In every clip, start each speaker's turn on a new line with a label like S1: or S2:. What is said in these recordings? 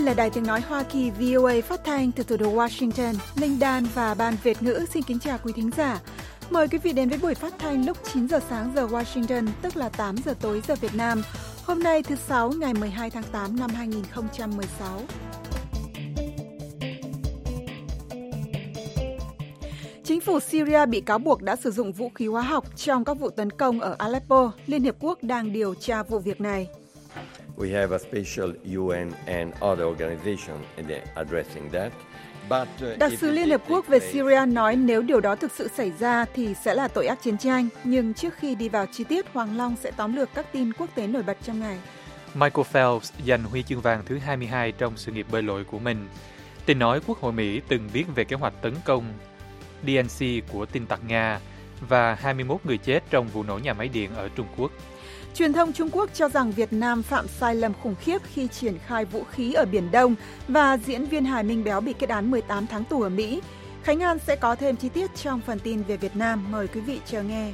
S1: là Đài Tiếng Nói Hoa Kỳ VOA phát thanh từ thủ đô Washington. Linh Đan và Ban Việt ngữ xin kính chào quý thính giả. Mời quý vị đến với buổi phát thanh lúc 9 giờ sáng giờ Washington, tức là 8 giờ tối giờ Việt Nam. Hôm nay thứ Sáu ngày 12 tháng 8 năm 2016. Chính phủ Syria bị cáo buộc đã sử dụng vũ khí hóa học trong các vụ tấn công ở Aleppo. Liên Hiệp Quốc đang điều tra vụ việc này.
S2: We have a special UN and other organization addressing that.
S1: Đặc sứ Liên Hợp Quốc về Syria nói nếu điều đó thực sự xảy ra thì sẽ là tội ác chiến tranh. Nhưng trước khi đi vào chi tiết, Hoàng Long sẽ tóm lược các tin quốc tế nổi bật trong ngày.
S3: Michael Phelps giành huy chương vàng thứ 22 trong sự nghiệp bơi lội của mình. Tin nói Quốc hội Mỹ từng biết về kế hoạch tấn công DNC của tin tặc Nga và 21 người chết trong vụ nổ nhà máy điện ở Trung Quốc.
S1: Truyền thông Trung Quốc cho rằng Việt Nam phạm sai lầm khủng khiếp khi triển khai vũ khí ở Biển Đông và diễn viên hài Minh Béo bị kết án 18 tháng tù ở Mỹ. Khánh An sẽ có thêm chi tiết trong phần tin về Việt Nam. Mời quý vị chờ nghe.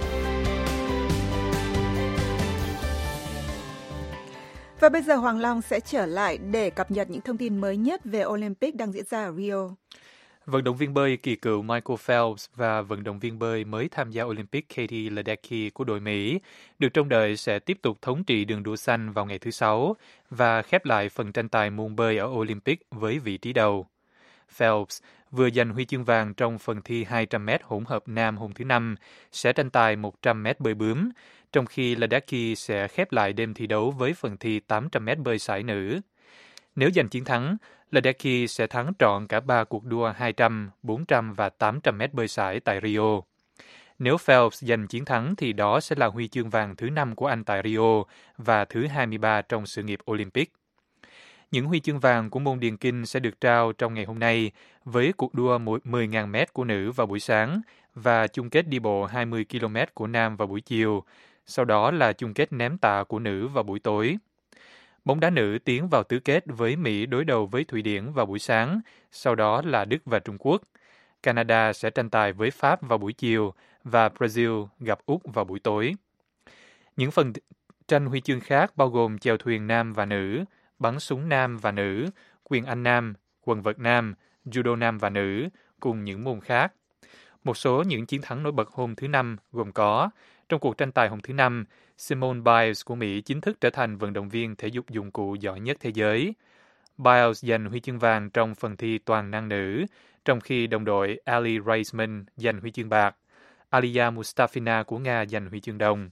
S1: Và bây giờ Hoàng Long sẽ trở lại để cập nhật những thông tin mới nhất về Olympic đang diễn ra ở Rio.
S3: Vận động viên bơi kỳ cựu Michael Phelps và vận động viên bơi mới tham gia Olympic Katie Ledecky của đội Mỹ được trông đợi sẽ tiếp tục thống trị đường đua xanh vào ngày thứ Sáu và khép lại phần tranh tài môn bơi ở Olympic với vị trí đầu. Phelps vừa giành huy chương vàng trong phần thi 200m hỗn hợp nam hôm thứ Năm, sẽ tranh tài 100m bơi bướm, trong khi Ledecky sẽ khép lại đêm thi đấu với phần thi 800m bơi sải nữ. Nếu giành chiến thắng, Ledecky sẽ thắng trọn cả 3 cuộc đua 200, 400 và 800m bơi sải tại Rio. Nếu Phelps giành chiến thắng thì đó sẽ là huy chương vàng thứ 5 của anh tại Rio và thứ 23 trong sự nghiệp Olympic. Những huy chương vàng của môn điền kinh sẽ được trao trong ngày hôm nay với cuộc đua 10.000m của nữ vào buổi sáng và chung kết đi bộ 20 km của nam vào buổi chiều, sau đó là chung kết ném tạ của nữ vào buổi tối. Bóng đá nữ tiến vào tứ kết với Mỹ đối đầu với Thụy Điển vào buổi sáng, sau đó là Đức và Trung Quốc. Canada sẽ tranh tài với Pháp vào buổi chiều và Brazil gặp Úc vào buổi tối. Những phần tranh huy chương khác bao gồm chèo thuyền nam và nữ, bắn súng nam và nữ, quyền Anh nam, quần vợt nam, judo nam và nữ, cùng những môn khác. Một số những chiến thắng nổi bật hôm thứ Năm gồm có, trong cuộc tranh tài hôm thứ Năm, Simone Biles của Mỹ chính thức trở thành vận động viên thể dục dụng cụ giỏi nhất thế giới. Biles giành huy chương vàng trong phần thi toàn năng nữ, trong khi đồng đội Ali Raisman giành huy chương bạc. Alia Mustafina của Nga giành huy chương đồng.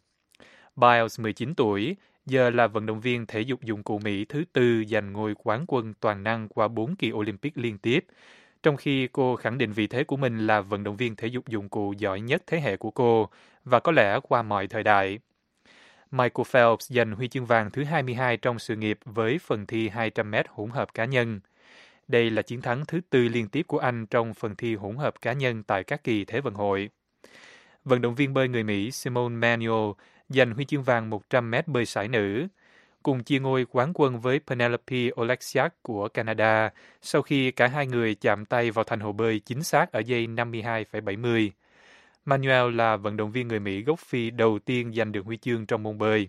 S3: Biles, 19 tuổi, giờ là vận động viên thể dục dụng cụ Mỹ thứ tư giành ngôi quán quân toàn năng qua 4 kỳ Olympic liên tiếp, trong khi cô khẳng định vị thế của mình là vận động viên thể dục dụng cụ giỏi nhất thế hệ của cô và có lẽ qua mọi thời đại. Michael Phelps giành huy chương vàng thứ 22 trong sự nghiệp với phần thi 200m hỗn hợp cá nhân. Đây là chiến thắng thứ tư liên tiếp của anh trong phần thi hỗn hợp cá nhân tại các kỳ Thế vận hội. Vận động viên bơi người Mỹ Simone Manuel giành huy chương vàng 100m bơi sải nữ, cùng chia ngôi quán quân với Penelope Oleksiak của Canada sau khi cả hai người chạm tay vào thành hồ bơi chính xác ở giây 52,70. Manuel là vận động viên người Mỹ gốc Phi đầu tiên giành được huy chương trong môn bơi.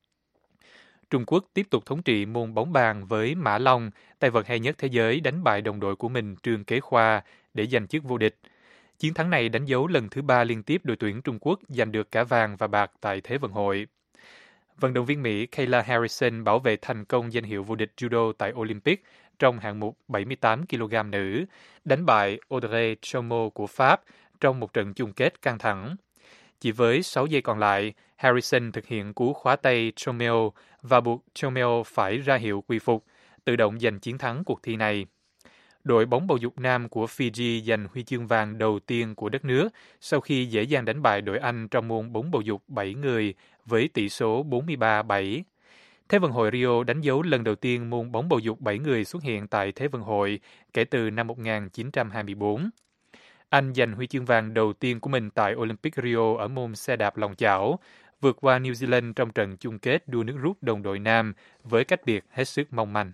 S3: Trung Quốc tiếp tục thống trị môn bóng bàn với Mã Long, tay vợt hay nhất thế giới, đánh bại đồng đội của mình Trương Kế Khoa để giành chức vô địch. Chiến thắng này đánh dấu lần thứ 3 liên tiếp đội tuyển Trung Quốc giành được cả vàng và bạc tại Thế vận hội. Vận động viên Mỹ Kayla Harrison bảo vệ thành công danh hiệu vô địch judo tại Olympic trong hạng mục 78 kg nữ, đánh bại Audrey Chaumeau của Pháp trong một trận chung kết căng thẳng. Chỉ với 6 giây còn lại, Harrison thực hiện cú khóa tay Chaumeau và buộc Chaumeau phải ra hiệu quy phục, tự động giành chiến thắng cuộc thi này. Đội bóng bầu dục nam của Fiji giành huy chương vàng đầu tiên của đất nước sau khi dễ dàng đánh bại đội Anh trong môn bóng bầu dục 7 người với tỷ số 43-7. Thế vận hội Rio đánh dấu lần đầu tiên môn bóng bầu dục 7 người xuất hiện tại Thế vận hội kể từ năm 1924. Anh giành huy chương vàng đầu tiên của mình tại Olympic Rio ở môn xe đạp lòng chảo, vượt qua New Zealand trong trận chung kết đua nước rút đồng đội nam với cách biệt hết sức mong manh.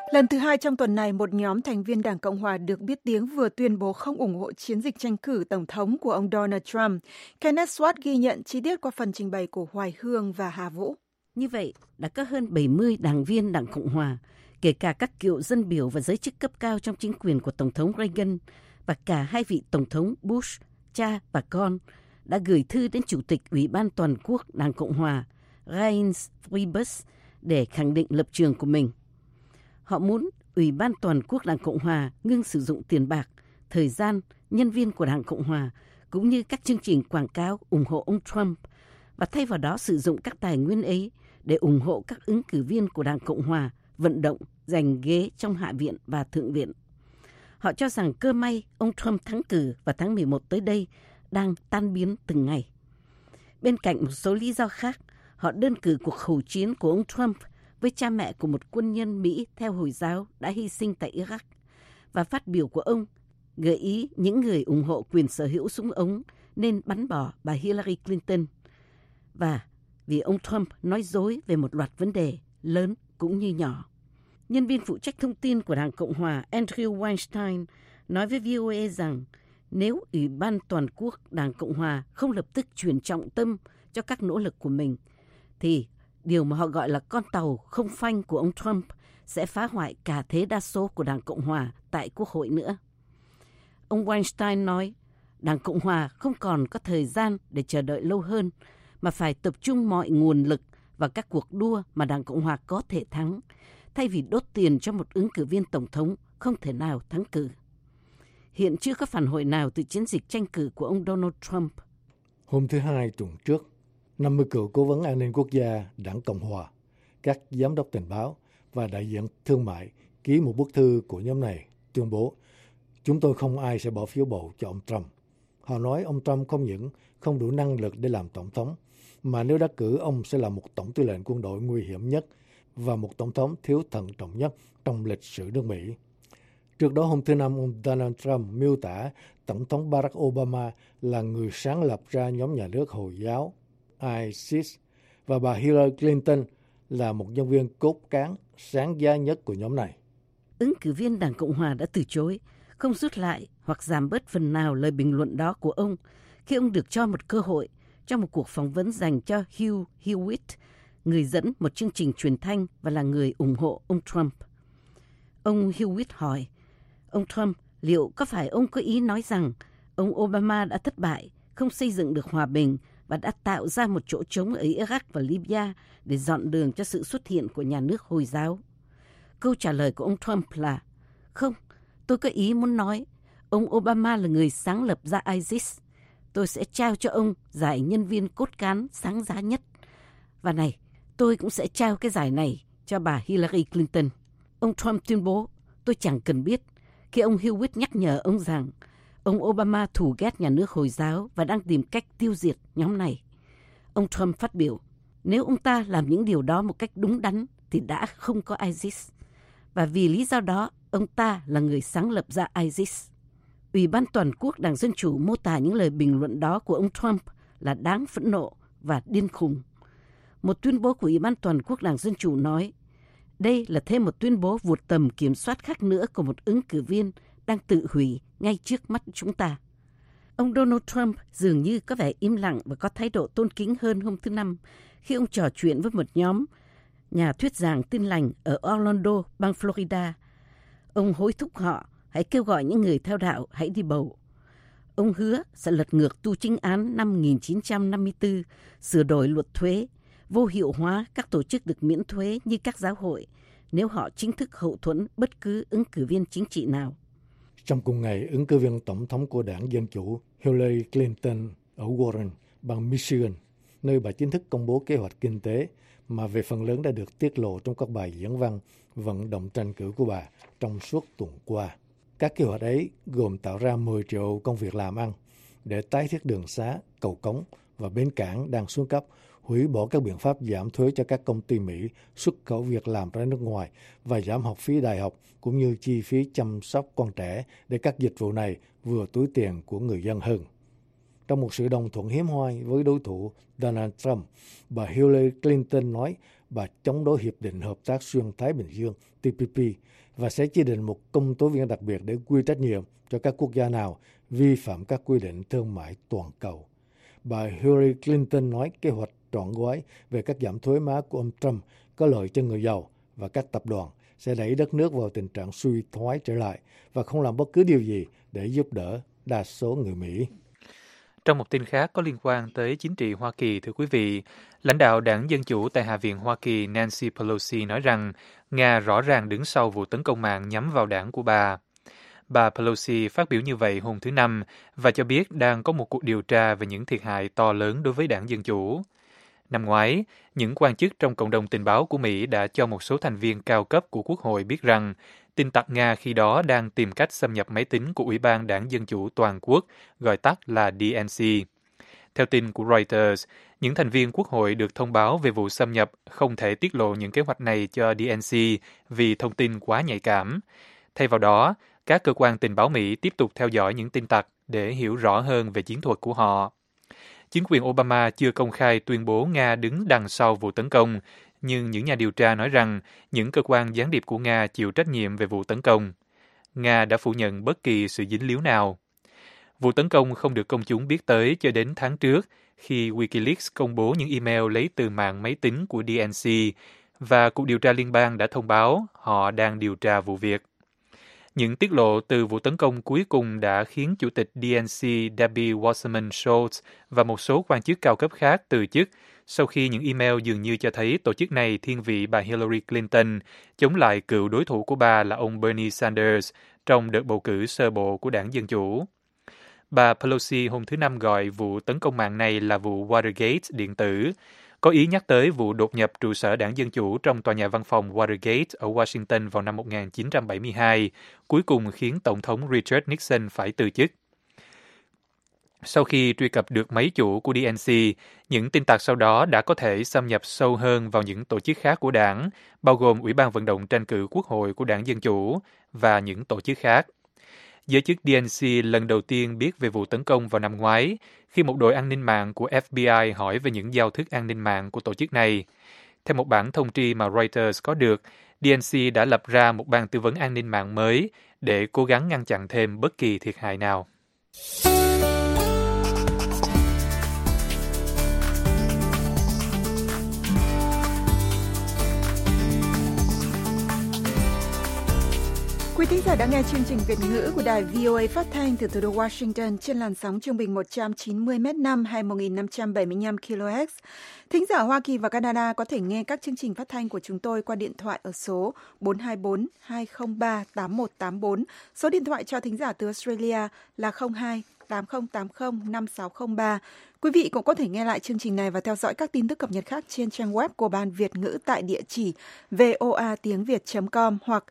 S1: Lần thứ hai trong tuần này, một nhóm thành viên Đảng Cộng Hòa được biết tiếng vừa tuyên bố không ủng hộ chiến dịch tranh cử Tổng thống của ông Donald Trump. Kenneth Swart ghi nhận chi tiết qua phần trình bày của Hoài Hương và Hà Vũ.
S4: Như vậy, đã có hơn 70 đảng viên Đảng Cộng Hòa, kể cả các cựu dân biểu và giới chức cấp cao trong chính quyền của Tổng thống Reagan và cả hai vị Tổng thống Bush, cha và con, đã gửi thư đến Chủ tịch Ủy ban Toàn quốc Đảng Cộng Hòa, Reince Priebus, để khẳng định lập trường của mình. Họ muốn Ủy ban Toàn quốc Đảng Cộng Hòa ngưng sử dụng tiền bạc, thời gian, nhân viên của Đảng Cộng Hòa, cũng như các chương trình quảng cáo ủng hộ ông Trump, và thay vào đó sử dụng các tài nguyên ấy để ủng hộ các ứng cử viên của Đảng Cộng Hòa vận động giành ghế trong Hạ viện và Thượng viện. Họ cho rằng cơ may ông Trump thắng cử vào tháng 11 tới đây đang tan biến từng ngày. Bên cạnh một số lý do khác, họ đơn cử cuộc khẩu chiến của ông Trump với cha mẹ của một quân nhân Mỹ theo Hồi giáo đã hy sinh tại Iraq, và phát biểu của ông gợi ý những người ủng hộ quyền sở hữu súng ống nên bắn bỏ bà Hillary Clinton, và vì ông Trump nói dối về một loạt vấn đề lớn cũng như nhỏ. Nhân viên phụ trách thông tin của Đảng Cộng Hòa Andrew Weinstein nói với VOA rằng nếu Ủy ban Toàn quốc Đảng Cộng Hòa không lập tức chuyển trọng tâm cho các nỗ lực của mình, thì điều mà họ gọi là con tàu không phanh của ông Trump sẽ phá hoại cả thế đa số của Đảng Cộng Hòa tại Quốc hội nữa. Ông Weinstein nói, Đảng Cộng Hòa không còn có thời gian để chờ đợi lâu hơn, mà phải tập trung mọi nguồn lực vào các cuộc đua mà Đảng Cộng Hòa có thể thắng, thay vì đốt tiền cho một ứng cử viên tổng thống không thể nào thắng cử. Hiện chưa có phản hồi nào từ chiến dịch tranh cử của ông Donald Trump.
S5: Hôm thứ Hai tuần trước, 50 cựu cố vấn an ninh quốc gia Đảng Cộng Hòa, các giám đốc tình báo và đại diện thương mại ký một bức thư của nhóm này tuyên bố chúng tôi không ai sẽ bỏ phiếu bầu cho ông Trump. Họ nói ông Trump không những không đủ năng lực để làm tổng thống, mà nếu đắc cử ông sẽ là một tổng tư lệnh quân đội nguy hiểm nhất và một tổng thống thiếu thận trọng nhất trong lịch sử nước Mỹ. Trước đó hôm thứ Năm, ông Donald Trump miêu tả Tổng thống Barack Obama là người sáng lập ra nhóm nhà nước Hồi giáo ISIS và bà Hillary Clinton là một nhân viên cốt cán sáng giá nhất của nhóm này.
S4: Ứng cử viên Đảng Cộng Hòa đã từ chối, không rút lại hoặc giảm bớt phần nào lời bình luận đó của ông khi ông được cho một cơ hội trong một cuộc phỏng vấn dành cho Hugh Hewitt, người dẫn một chương trình truyền thanh và là người ủng hộ ông Trump. Ông Hewitt hỏi, ông Trump, liệu có phải ông có ý nói rằng ông Obama đã thất bại, không xây dựng được hòa bình và đã tạo ra một chỗ trống ở Iraq và Libya để dọn đường cho sự xuất hiện của nhà nước Hồi giáo? Câu trả lời của ông Trump là, không, tôi có ý muốn nói, ông Obama là người sáng lập ra ISIS. Tôi sẽ trao cho ông giải nhân viên cốt cán sáng giá nhất. Và này, tôi cũng sẽ trao cái giải này cho bà Hillary Clinton. Ông Trump tuyên bố, tôi chẳng cần biết, khi ông Hewitt nhắc nhở ông rằng ông Obama thù ghét nhà nước Hồi giáo và đang tìm cách tiêu diệt nhóm này. Ông Trump phát biểu, nếu ông ta làm những điều đó một cách đúng đắn thì đã không có ISIS. Và vì lý do đó, ông ta là người sáng lập ra ISIS. Ủy ban Toàn quốc Đảng Dân Chủ mô tả những lời bình luận đó của ông Trump là đáng phẫn nộ và điên khùng. Một tuyên bố của Ủy ban Toàn quốc Đảng Dân Chủ nói, đây là thêm một tuyên bố vượt tầm kiểm soát khác nữa của một ứng cử viên đang tự hủy ngay trước mắt chúng ta. Ông Donald Trump dường như có vẻ im lặng và có thái độ tôn kính hơn hôm thứ Năm khi ông trò chuyện với một nhóm nhà thuyết giảng Tin lành ở Orlando, bang Florida. Ông hối thúc họ hãy kêu gọi những người theo đạo hãy đi bầu. Ông hứa sẽ lật ngược tu chính án năm 1954, sửa đổi luật thuế, vô hiệu hóa các tổ chức được miễn thuế như các giáo hội nếu họ chính thức hậu thuẫn bất cứ ứng cử viên chính trị nào.
S5: Trong cùng ngày, ứng cử viên tổng thống của Đảng Dân Chủ Hillary Clinton ở Warren, bang Michigan, nơi bà chính thức công bố kế hoạch kinh tế mà về phần lớn đã được tiết lộ trong các bài diễn văn vận động tranh cử của bà trong suốt tuần qua. Các kế hoạch ấy gồm tạo ra 10 triệu công việc làm ăn để tái thiết đường xá, cầu cống và bến cảng đang xuống cấp, hủy bỏ các biện pháp giảm thuế cho các công ty Mỹ xuất khẩu việc làm ra nước ngoài và giảm học phí đại học cũng như chi phí chăm sóc con trẻ để các dịch vụ này vừa túi tiền của người dân hơn. Trong một sự đồng thuận hiếm hoi với đối thủ Donald Trump, bà Hillary Clinton nói và chống đối Hiệp định Hợp tác Xuyên Thái Bình Dương TPP và sẽ chỉ định một công tố viên đặc biệt để quy trách nhiệm cho các quốc gia nào vi phạm các quy định thương mại toàn cầu. Bà Hillary Clinton nói kế hoạch trọn gói về các giảm thuế má của ông Trump có lợi cho người giàu và các tập đoàn sẽ đẩy đất nước vào tình trạng suy thoái trở lại và không làm bất cứ điều gì để giúp đỡ đa số người Mỹ.
S3: Trong một tin khác có liên quan tới chính trị Hoa Kỳ, thưa quý vị, lãnh đạo đảng Dân Chủ tại Hạ viện Hoa Kỳ Nancy Pelosi nói rằng Nga rõ ràng đứng sau vụ tấn công mạng nhắm vào đảng của bà. Bà Pelosi phát biểu như vậy hôm thứ Năm và cho biết đang có một cuộc điều tra về những thiệt hại to lớn đối với đảng Dân Chủ. Năm ngoái, những quan chức trong cộng đồng tình báo của Mỹ đã cho một số thành viên cao cấp của Quốc hội biết rằng tin tặc Nga khi đó đang tìm cách xâm nhập máy tính của Ủy ban Đảng Dân Chủ Toàn quốc, gọi tắt là DNC. Theo tin của Reuters, những thành viên Quốc hội được thông báo về vụ xâm nhập không thể tiết lộ những kế hoạch này cho DNC vì thông tin quá nhạy cảm. Thay vào đó, các cơ quan tình báo Mỹ tiếp tục theo dõi những tin tặc để hiểu rõ hơn về chiến thuật của họ. Chính quyền Obama chưa công khai tuyên bố Nga đứng đằng sau vụ tấn công, nhưng những nhà điều tra nói rằng những cơ quan gián điệp của Nga chịu trách nhiệm về vụ tấn công. Nga đã phủ nhận bất kỳ sự dính líu nào. Vụ tấn công không được công chúng biết tới cho đến tháng trước, khi Wikileaks công bố những email lấy từ mạng máy tính của DNC, và Cục Điều tra Liên bang đã thông báo họ đang điều tra vụ việc. Những tiết lộ từ vụ tấn công cuối cùng đã khiến Chủ tịch DNC Debbie Wasserman Schultz và một số quan chức cao cấp khác từ chức sau khi những email dường như cho thấy tổ chức này thiên vị bà Hillary Clinton, chống lại cựu đối thủ của bà là ông Bernie Sanders trong đợt bầu cử sơ bộ của đảng Dân Chủ. Bà Pelosi hôm thứ Năm gọi vụ tấn công mạng này là vụ Watergate điện tử, có ý nhắc tới vụ đột nhập trụ sở đảng Dân Chủ trong tòa nhà văn phòng Watergate ở Washington vào năm 1972, cuối cùng khiến Tổng thống Richard Nixon phải từ chức. Sau khi truy cập được máy chủ của DNC, những tin tặc sau đó đã có thể xâm nhập sâu hơn vào những tổ chức khác của đảng, bao gồm Ủy ban vận động tranh cử Quốc hội của đảng Dân Chủ và những tổ chức khác. Giới chức DNC lần đầu tiên biết về vụ tấn công vào năm ngoái, khi một đội an ninh mạng của FBI hỏi về những giao thức an ninh mạng của tổ chức này. Theo một bản thông tri mà Reuters có được, DNC đã lập ra một ban tư vấn an ninh mạng mới để cố gắng ngăn chặn thêm bất kỳ thiệt hại nào.
S1: Quý thính giả đã nghe chương trình Việt ngữ của đài VOA phát thanh từ thủ đô Washington trên làn sóng trung bình 190 m/5 hay 1575 kHz. Thính giả Hoa Kỳ và Canada có thể nghe các chương trình phát thanh của chúng tôi qua điện thoại ở số 424 203 8184. Số điện thoại cho thính giả từ Australia là 02 8080 5603. Quý vị cũng có thể nghe lại chương trình này và theo dõi các tin tức cập nhật khác trên trang web của Ban Việt ngữ tại địa chỉ voatiengviet.com hoặc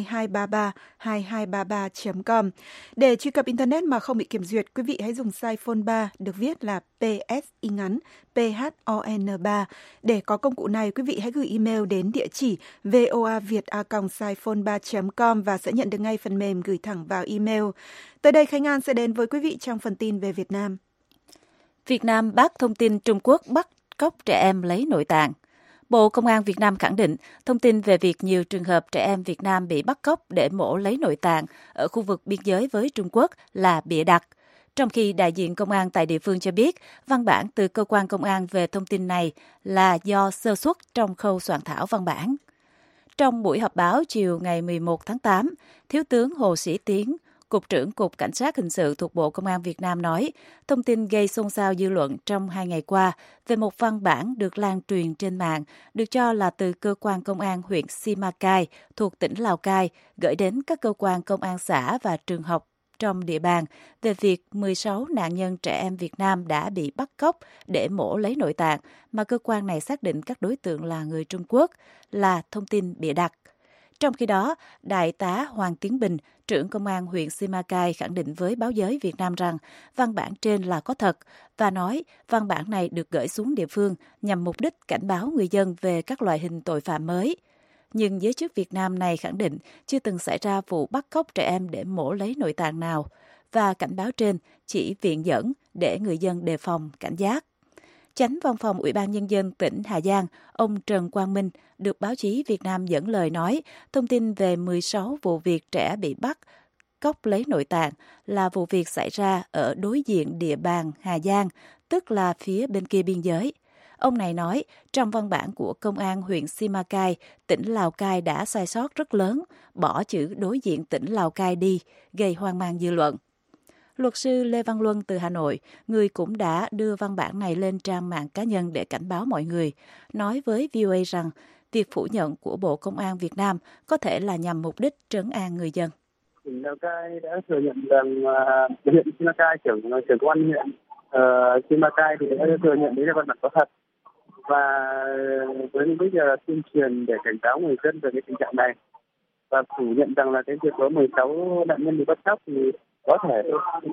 S1: 2233 .com. Để truy cập Internet mà không bị kiểm duyệt, quý vị hãy dùng site Phone 3 được viết là PSY ngắn PHON3. Để có công cụ này, quý vị hãy gửi email đến địa chỉ voaviet@sitephone3.com và sẽ nhận được ngay phần mềm gửi thẳng vào email. Tới đây, Khánh An sẽ đến với quý vị trong phần tin về Việt Nam.
S6: Việt Nam bác thông tin Trung Quốc bắt cóc trẻ em lấy nội tạng. Bộ Công an Việt Nam khẳng định thông tin về việc nhiều trường hợp trẻ em Việt Nam bị bắt cóc để mổ lấy nội tạng ở khu vực biên giới với Trung Quốc là bịa đặt. Trong khi đại diện công an tại địa phương cho biết, văn bản từ cơ quan công an về thông tin này là do sơ suất trong khâu soạn thảo văn bản. Trong buổi họp báo chiều ngày 11 tháng 8, Thiếu tướng Hồ Sĩ Tiến, Cục trưởng Cục Cảnh sát Hình sự thuộc Bộ Công an Việt Nam nói, thông tin gây xôn xao dư luận trong 2 ngày qua về một văn bản được lan truyền trên mạng, được cho là từ cơ quan công an huyện Simacai thuộc tỉnh Lào Cai gửi đến các cơ quan công an xã và trường học trong địa bàn về việc 16 nạn nhân trẻ em Việt Nam đã bị bắt cóc để mổ lấy nội tạng mà cơ quan này xác định các đối tượng là người Trung Quốc là thông tin bịa đặt. Trong khi đó, Đại tá Hoàng Tiến Bình, trưởng công an huyện Simacai khẳng định với báo giới Việt Nam rằng văn bản trên là có thật và nói văn bản này được gửi xuống địa phương nhằm mục đích cảnh báo người dân về các loại hình tội phạm mới. Nhưng giới chức Việt Nam này khẳng định chưa từng xảy ra vụ bắt cóc trẻ em để mổ lấy nội tạng nào và cảnh báo trên chỉ viện dẫn để người dân đề phòng, cảnh giác. Chánh văn phòng Ủy ban Nhân dân tỉnh Hà Giang, ông Trần Quang Minh, được báo chí Việt Nam dẫn lời nói, thông tin về 16 vụ việc trẻ bị bắt cóc lấy nội tạng là vụ việc xảy ra ở đối diện địa bàn Hà Giang, tức là phía bên kia biên giới. Ông này nói, trong văn bản của Công an huyện Simacai, tỉnh Lào Cai đã sai sót rất lớn, bỏ chữ đối diện tỉnh Lào Cai đi, gây hoang mang dư luận. Luật sư Lê Văn Luân từ Hà Nội, người cũng đã đưa văn bản này lên trang mạng cá nhân để cảnh báo mọi người, nói với VOA rằng việc phủ nhận của Bộ Công an Việt Nam có thể là nhằm mục đích trấn an người dân.
S7: Tỉnh Lào Cai đã thừa nhận rằng huyện Simacai, trưởng công an huyện Simacai thì đã thừa nhận đấy là văn bản có thật. Và với bây giờ tuyên truyền để cảnh cáo người dân về cái tình trạng này và phủ nhận rằng là cái việc có 16 nạn nhân bị bắt cóc thì có thể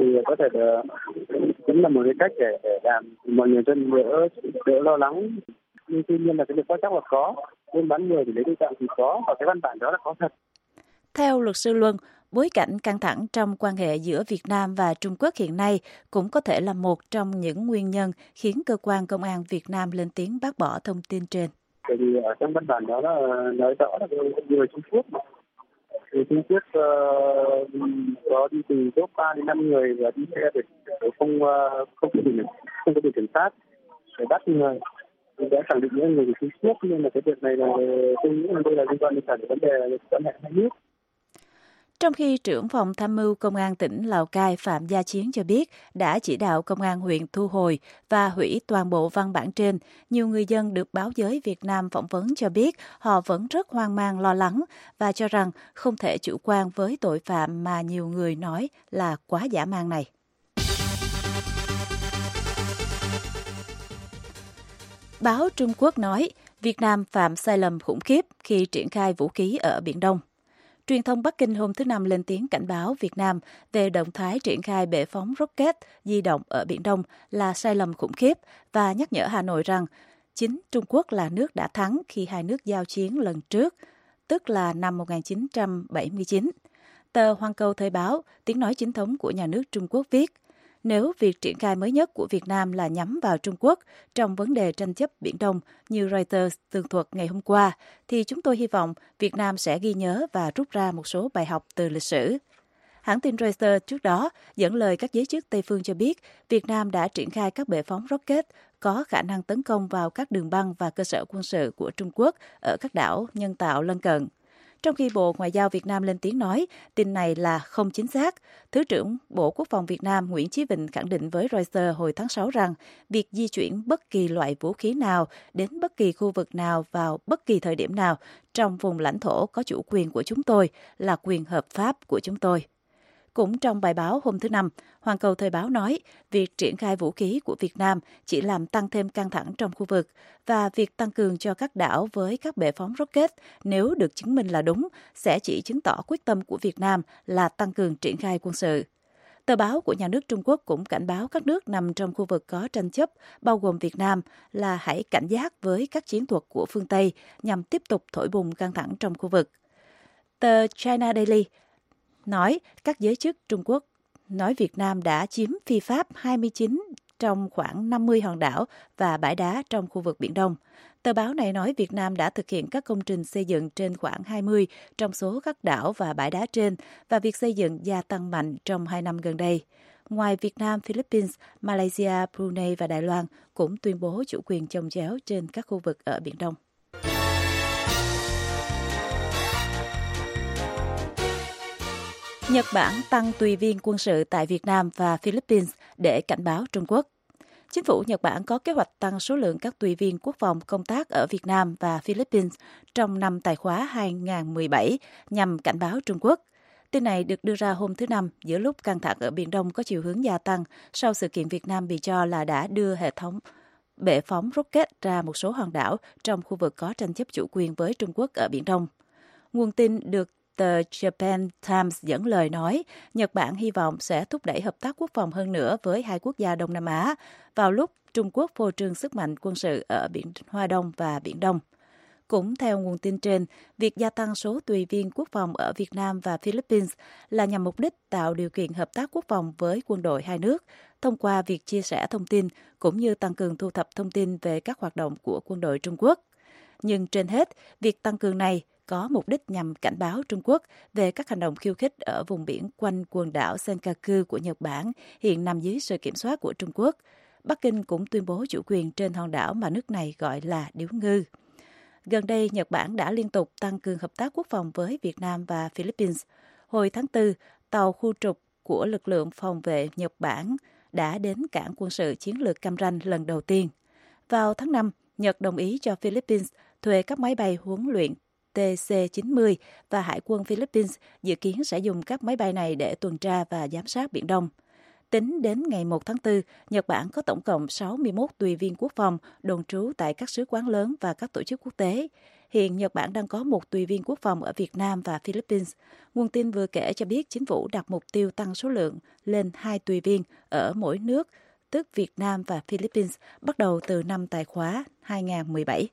S7: cũng là một cái cách để làm mọi người dân đỡ lo lắng. Nhưng tuy nhiên là cái việc bắt cóc là có, buôn bán người thì lấy đối tượng thì có, và cái văn bản đó là có thật.
S6: Theo luật sư Luân, bối cảnh căng thẳng trong quan hệ giữa Việt Nam và Trung Quốc hiện nay cũng có thể là một trong những nguyên nhân khiến cơ quan công an Việt Nam lên tiếng bác bỏ thông tin trên.
S7: Bởi vì ở trong văn bản đó là nói rõ là người Trung Quốc mà. Người Trung Quốc có đi từ top 3 đến 5 người và đi xe để không có biển kiểm soát để bắt người. Thì đã khẳng định những người của Trung Quốc, nhưng mà cái việc này là tôi nghĩ là đây là liên quan đến cả vấn đề quan hệ hai nước.
S6: Trong khi trưởng phòng tham mưu Công an tỉnh Lào Cai Phạm Gia Chiến cho biết đã chỉ đạo Công an huyện thu hồi và hủy toàn bộ văn bản trên, nhiều người dân được báo giới Việt Nam phỏng vấn cho biết họ vẫn rất hoang mang lo lắng và cho rằng không thể chủ quan với tội phạm mà nhiều người nói là quá dã man này. Báo Trung Quốc nói Việt Nam phạm sai lầm khủng khiếp khi triển khai vũ khí ở Biển Đông. Truyền thông Bắc Kinh hôm thứ Năm lên tiếng cảnh báo Việt Nam về động thái triển khai bệ phóng rocket di động ở Biển Đông là sai lầm khủng khiếp và nhắc nhở Hà Nội rằng chính Trung Quốc là nước đã thắng khi hai nước giao chiến lần trước, tức là năm 1979. Tờ Hoàn Cầu Thời báo, tiếng nói chính thống của nhà nước Trung Quốc viết, nếu việc triển khai mới nhất của Việt Nam là nhắm vào Trung Quốc trong vấn đề tranh chấp Biển Đông như Reuters tường thuật ngày hôm qua, thì chúng tôi hy vọng Việt Nam sẽ ghi nhớ và rút ra một số bài học từ lịch sử. Hãng tin Reuters trước đó dẫn lời các giới chức Tây phương cho biết Việt Nam đã triển khai các bệ phóng rocket có khả năng tấn công vào các đường băng và cơ sở quân sự của Trung Quốc ở các đảo nhân tạo lân cận. Trong khi Bộ Ngoại giao Việt Nam lên tiếng nói tin này là không chính xác, Thứ trưởng Bộ Quốc phòng Việt Nam Nguyễn Chí Vịnh khẳng định với Reuters hồi tháng 6 rằng việc di chuyển bất kỳ loại vũ khí nào đến bất kỳ khu vực nào vào bất kỳ thời điểm nào trong vùng lãnh thổ có chủ quyền của chúng tôi là quyền hợp pháp của chúng tôi. Cũng trong bài báo hôm thứ Năm, Hoàn Cầu Thời báo nói việc triển khai vũ khí của Việt Nam chỉ làm tăng thêm căng thẳng trong khu vực và việc tăng cường cho các đảo với các bệ phóng rocket nếu được chứng minh là đúng sẽ chỉ chứng tỏ quyết tâm của Việt Nam là tăng cường triển khai quân sự. Tờ báo của nhà nước Trung Quốc cũng cảnh báo các nước nằm trong khu vực có tranh chấp, bao gồm Việt Nam, là hãy cảnh giác với các chiến thuật của phương Tây nhằm tiếp tục thổi bùng căng thẳng trong khu vực. Tờ China Daily nói các giới chức Trung Quốc nói Việt Nam đã chiếm phi pháp 29 trong khoảng 50 hòn đảo và bãi đá trong khu vực Biển Đông. Tờ báo này nói Việt Nam đã thực hiện các công trình xây dựng trên khoảng 20 trong số các đảo và bãi đá trên và việc xây dựng gia tăng mạnh trong 2 năm gần đây. Ngoài Việt Nam, Philippines, Malaysia, Brunei và Đài Loan cũng tuyên bố chủ quyền chồng chéo trên các khu vực ở Biển Đông. Nhật Bản tăng tùy viên quân sự tại Việt Nam và Philippines để cảnh báo Trung Quốc. Chính phủ Nhật Bản có kế hoạch tăng số lượng các tùy viên quốc phòng công tác ở Việt Nam và Philippines trong năm tài khóa 2017 nhằm cảnh báo Trung Quốc. Tin này được đưa ra hôm thứ Năm giữa lúc căng thẳng ở Biển Đông có chiều hướng gia tăng sau sự kiện Việt Nam bị cho là đã đưa hệ thống bệ phóng rocket ra một số hòn đảo trong khu vực có tranh chấp chủ quyền với Trung Quốc ở Biển Đông. Nguồn tin được tờ Japan Times dẫn lời nói Nhật Bản hy vọng sẽ thúc đẩy hợp tác quốc phòng hơn nữa với hai quốc gia Đông Nam Á vào lúc Trung Quốc phô trương sức mạnh quân sự ở Biển Hoa Đông và Biển Đông. Cũng theo nguồn tin trên, việc gia tăng số tùy viên quốc phòng ở Việt Nam và Philippines là nhằm mục đích tạo điều kiện hợp tác quốc phòng với quân đội hai nước, thông qua việc chia sẻ thông tin cũng như tăng cường thu thập thông tin về các hoạt động của quân đội Trung Quốc. Nhưng trên hết, việc tăng cường này có mục đích nhằm cảnh báo Trung Quốc về các hành động khiêu khích ở vùng biển quanh quần đảo Senkaku của Nhật Bản, hiện nằm dưới sự kiểm soát của Trung Quốc. Bắc Kinh cũng tuyên bố chủ quyền trên hòn đảo mà nước này gọi là Điếu Ngư. Gần đây, Nhật Bản đã liên tục tăng cường hợp tác quốc phòng với Việt Nam và Philippines. Hồi tháng 4, tàu khu trục của lực lượng phòng vệ Nhật Bản đã đến cảng quân sự chiến lược Cam Ranh lần đầu tiên. Vào tháng 5, Nhật đồng ý cho Philippines thuê các máy bay huấn luyện TC-90 và Hải quân Philippines dự kiến sẽ dùng các máy bay này để tuần tra và giám sát Biển Đông. Tính đến ngày 1 tháng 4, Nhật Bản có tổng cộng 61 tùy viên quốc phòng đồn trú tại các sứ quán lớn và các tổ chức quốc tế. Hiện Nhật Bản đang có một tùy viên quốc phòng ở Việt Nam và Philippines. Nguồn tin vừa kể cho biết chính phủ đặt mục tiêu tăng số lượng lên 2 tùy viên ở mỗi nước, tức Việt Nam và Philippines, bắt đầu từ năm tài khóa 2017.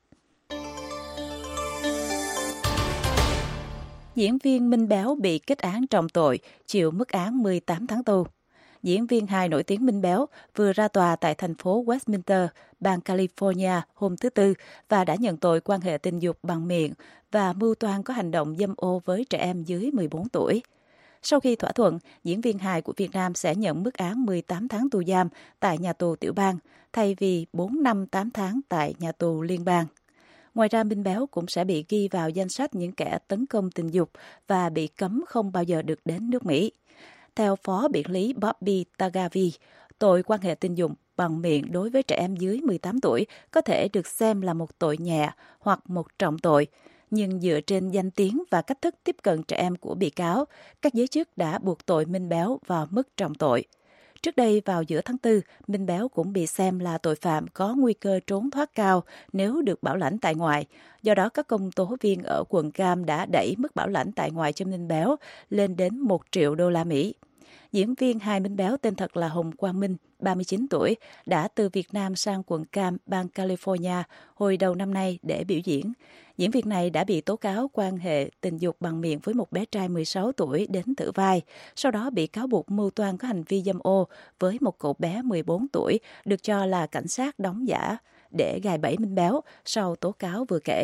S6: Diễn viên Minh Béo bị kết án trọng tội, chịu mức án 18 tháng tù. Diễn viên hài nổi tiếng Minh Béo vừa ra tòa tại thành phố Westminster, bang California hôm thứ Tư và đã nhận tội quan hệ tình dục bằng miệng và mưu toan có hành động dâm ô với trẻ em dưới 14 tuổi. Sau khi thỏa thuận, diễn viên hài của Việt Nam sẽ nhận mức án 18 tháng tù giam tại nhà tù tiểu bang, thay vì 4 năm 8 tháng tại nhà tù liên bang. Ngoài ra, Minh Béo cũng sẽ bị ghi vào danh sách những kẻ tấn công tình dục và bị cấm không bao giờ được đến nước Mỹ. Theo Phó Biện lý Bobby Tagavi, tội quan hệ tình dục bằng miệng đối với trẻ em dưới 18 tuổi có thể được xem là một tội nhẹ hoặc một trọng tội. Nhưng dựa trên danh tiếng và cách thức tiếp cận trẻ em của bị cáo, các giới chức đã buộc tội Minh Béo vào mức trọng tội. Trước đây, vào giữa tháng 4, Minh Béo cũng bị xem là tội phạm có nguy cơ trốn thoát cao nếu được bảo lãnh tại ngoại. Do đó, các công tố viên ở quận Cam đã đẩy mức bảo lãnh tại ngoại cho Minh Béo lên đến 1 triệu đô la Mỹ. Diễn viên hài Minh Béo tên thật là Hồng Quang Minh, 39 tuổi, đã từ Việt Nam sang quận Cam, bang California hồi đầu năm nay để biểu diễn. Diễn viên này đã bị tố cáo quan hệ tình dục bằng miệng với một bé trai 16 tuổi đến thử vai, sau đó bị cáo buộc mưu toan có hành vi dâm ô với một cậu bé 14 tuổi, được cho là cảnh sát đóng giả để gài bẫy Minh Béo sau tố cáo vừa kể.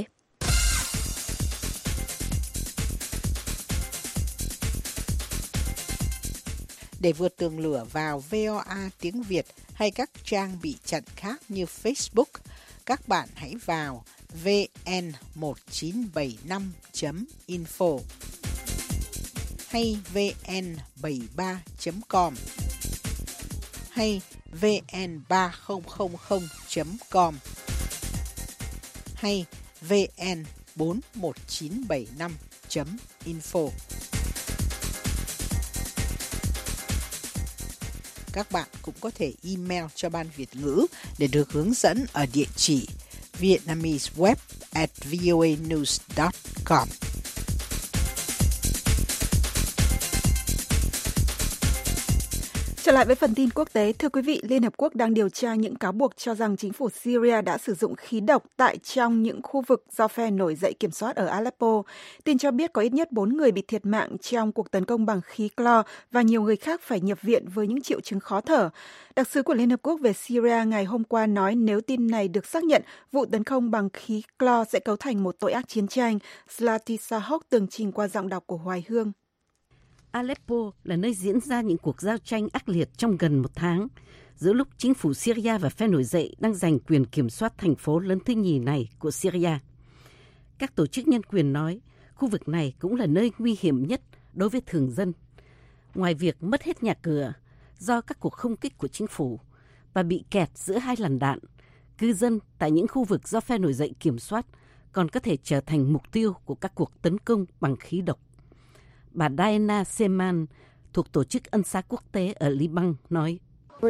S8: Để vượt tường lửa vào VOA tiếng Việt hay các trang bị chặn khác như Facebook, các bạn hãy vào vn1975.info hay vn73.com hay vn3000.com hay vn41975.info. Các bạn cũng có thể email cho Ban Việt ngữ để được hướng dẫn ở địa chỉ vietnameseweb@voanews.com.
S1: Trở lại với phần tin quốc tế, thưa quý vị, Liên Hợp Quốc đang điều tra những cáo buộc cho rằng chính phủ Syria đã sử dụng khí độc tại trong những khu vực do phe nổi dậy kiểm soát ở Aleppo. Tin cho biết có ít nhất 4 người bị thiệt mạng trong cuộc tấn công bằng khí clo và nhiều người khác phải nhập viện với những triệu chứng khó thở. Đặc sứ của Liên Hợp Quốc về Syria ngày hôm qua nói nếu tin này được xác nhận, vụ tấn công bằng khí clo sẽ cấu thành một tội ác chiến tranh. Zlati Sahok tường trình qua giọng đọc của Hoài Hương.
S4: Aleppo là nơi diễn ra những cuộc giao tranh ác liệt trong gần một tháng, giữa lúc chính phủ Syria và phe nổi dậy đang giành quyền kiểm soát thành phố lớn thứ nhì này của Syria. Các tổ chức nhân quyền nói khu vực này cũng là nơi nguy hiểm nhất đối với thường dân. Ngoài việc mất hết nhà cửa do các cuộc không kích của chính phủ và bị kẹt giữa hai làn đạn, cư dân tại những khu vực do phe nổi dậy kiểm soát còn có thể trở thành mục tiêu của các cuộc tấn công bằng khí độc. Bà Diana Seman thuộc Tổ chức Ân xá Quốc tế ở Liban nói: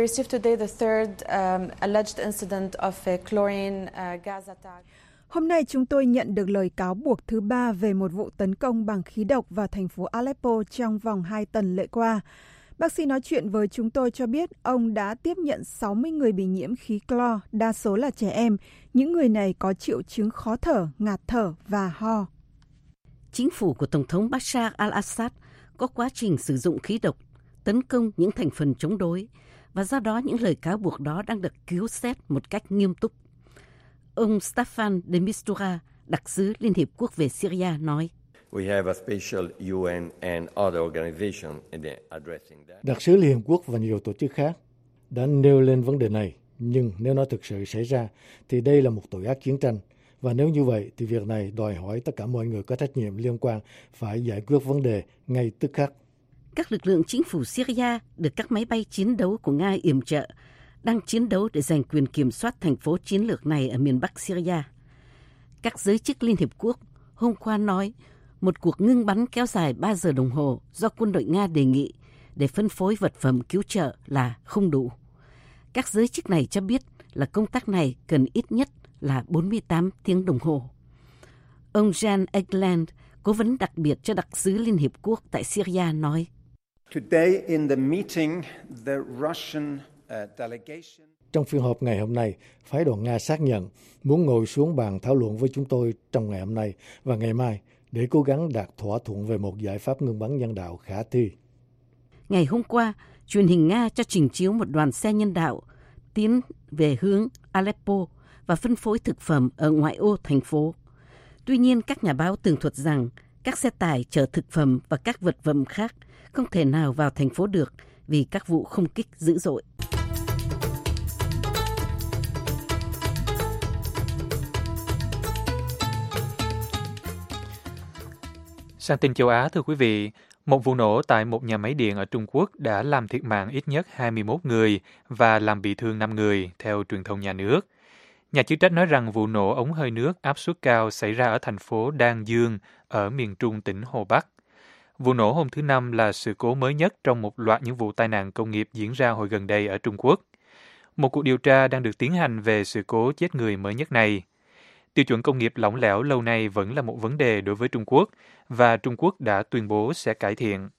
S1: Hôm nay chúng tôi nhận được lời cáo buộc thứ 3 về một vụ tấn công bằng khí độc vào thành phố Aleppo trong vòng 2 tuần lễ qua. Bác sĩ nói chuyện với chúng tôi cho biết ông đã tiếp nhận 60 người bị nhiễm khí clo, đa số là trẻ em. Những người này có triệu chứng khó thở, ngạt thở và ho.
S4: Chính phủ của Tổng thống Bashar al-Assad có quá trình sử dụng khí độc, tấn công những thành phần chống đối, và do đó những lời cáo buộc đó đang được cứu xét một cách nghiêm túc. Ông Staffan de Mistura, đặc sứ Liên Hiệp Quốc về Syria, nói:
S5: Đặc sứ Liên Hiệp Quốc và nhiều tổ chức khác đã nêu lên vấn đề này, nhưng nếu nó thực sự xảy ra thì đây là một tội ác chiến tranh. Và nếu như vậy thì việc này đòi hỏi tất cả mọi người có trách nhiệm liên quan phải giải quyết vấn đề ngay tức khắc.
S4: Các lực lượng chính phủ Syria được các máy bay chiến đấu của Nga yểm trợ đang chiến đấu để giành quyền kiểm soát thành phố chiến lược này ở miền Bắc Syria. Các giới chức Liên Hiệp Quốc hôm qua nói một cuộc ngưng bắn kéo dài 3 giờ đồng hồ do quân đội Nga đề nghị để phân phối vật phẩm cứu trợ là không đủ. Các giới chức này cho biết là công tác này cần ít nhất là 48 tiếng đồng hồ. Ông Jan Egeland, cố vấn đặc biệt cho đặc sứ Liên Hiệp Quốc tại Syria, nói:
S5: Trong phiên họp ngày hôm nay, phái đoàn Nga xác nhận muốn ngồi xuống bàn thảo luận với chúng tôi trong ngày hôm nay và ngày mai để cố gắng đạt thỏa thuận về một giải pháp ngưng bắn nhân đạo khả thi.
S4: Ngày hôm qua, truyền hình Nga cho trình chiếu một đoàn xe nhân đạo tiến về hướng Aleppo và phân phối thực phẩm ở ngoại ô thành phố. Tuy nhiên, các nhà báo tường thuật rằng các xe tải chở thực phẩm và các vật phẩm khác không thể nào vào thành phố được vì các vụ không kích dữ dội.
S3: Sang tin châu Á, thưa quý vị, một vụ nổ tại một nhà máy điện ở Trung Quốc đã làm thiệt mạng ít nhất 21 người và làm bị thương 5 người, theo truyền thông nhà nước. Nhà chức trách nói rằng vụ nổ ống hơi nước áp suất cao xảy ra ở thành phố Đan Dương ở miền trung tỉnh Hồ Bắc. Vụ nổ hôm thứ Năm là sự cố mới nhất trong một loạt những vụ tai nạn công nghiệp diễn ra hồi gần đây ở Trung Quốc. Một cuộc điều tra đang được tiến hành về sự cố chết người mới nhất này. Tiêu chuẩn công nghiệp lỏng lẻo lâu nay vẫn là một vấn đề đối với Trung Quốc, và Trung Quốc đã tuyên bố sẽ cải thiện.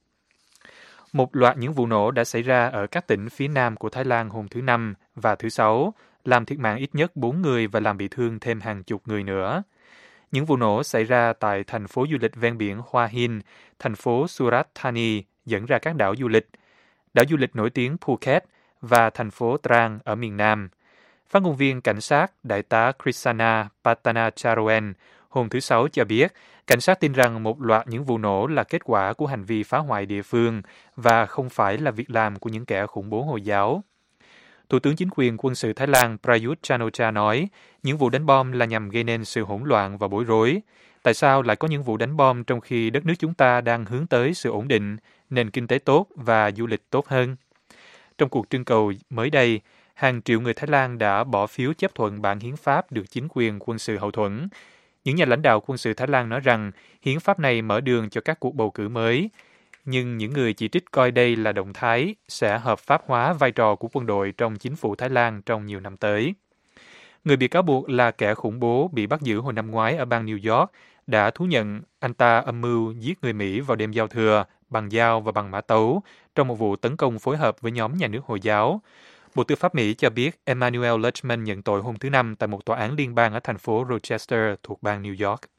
S3: Một loạt những vụ nổ đã xảy ra ở các tỉnh phía nam của Thái Lan hôm thứ Năm và thứ Sáu, làm thiệt mạng ít nhất 4 người và làm bị thương thêm hàng chục người nữa. Những vụ nổ xảy ra tại thành phố du lịch ven biển Hua Hin, thành phố Surat Thani dẫn ra các đảo du lịch nổi tiếng Phuket và thành phố Trang ở miền Nam. Phát ngôn viên cảnh sát Đại tá Krisana Patanacharoen hôm thứ Sáu cho biết, cảnh sát tin rằng một loạt những vụ nổ là kết quả của hành vi phá hoại địa phương và không phải là việc làm của những kẻ khủng bố Hồi giáo. Thủ tướng chính quyền quân sự Thái Lan Prayut Chan-o-cha nói, những vụ đánh bom là nhằm gây nên sự hỗn loạn và bối rối. Tại sao lại có những vụ đánh bom trong khi đất nước chúng ta đang hướng tới sự ổn định, nền kinh tế tốt và du lịch tốt hơn? Trong cuộc trưng cầu mới đây, hàng triệu người Thái Lan đã bỏ phiếu chấp thuận bản hiến pháp được chính quyền quân sự hậu thuẫn. Những nhà lãnh đạo quân sự Thái Lan nói rằng hiến pháp này mở đường cho các cuộc bầu cử mới, nhưng những người chỉ trích coi đây là động thái sẽ hợp pháp hóa vai trò của quân đội trong chính phủ Thái Lan trong nhiều năm tới. Người bị cáo buộc là kẻ khủng bố bị bắt giữ hồi năm ngoái ở bang New York đã thú nhận anh ta âm mưu giết người Mỹ vào đêm giao thừa bằng dao và bằng mã tấu trong một vụ tấn công phối hợp với nhóm nhà nước Hồi giáo. Bộ Tư pháp Mỹ cho biết Emmanuel Lechman nhận tội hôm thứ Năm tại một tòa án liên bang ở thành phố Rochester thuộc bang New York.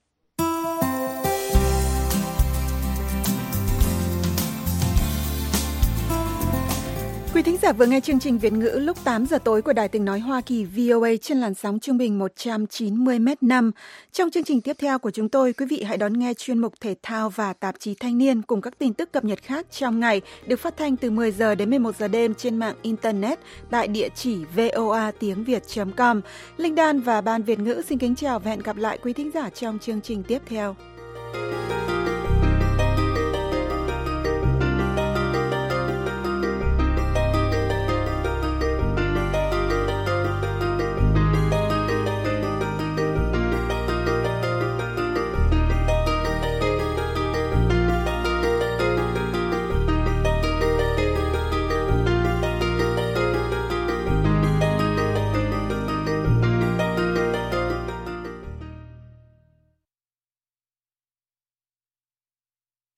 S1: Quý thính giả vừa nghe chương trình Việt ngữ lúc 8 giờ tối của Đài Tiếng nói Hoa Kỳ VOA trên làn sóng trung bình 190m5. Trong chương trình tiếp theo của chúng tôi, quý vị hãy đón nghe chuyên mục thể thao và tạp chí Thanh niên cùng các tin tức cập nhật khác trong ngày, được phát thanh từ 10 giờ đến 11 giờ đêm trên mạng Internet tại địa chỉ voatiengviet.com. Linh Đan và Ban Việt ngữ xin kính chào và hẹn gặp lại quý thính giả trong chương trình tiếp theo.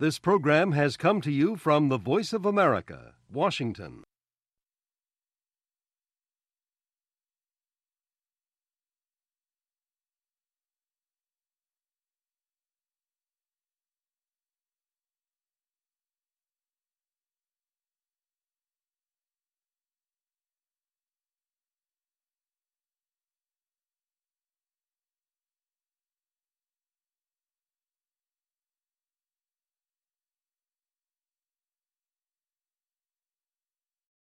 S9: This program has come to you from the Voice of America, Washington.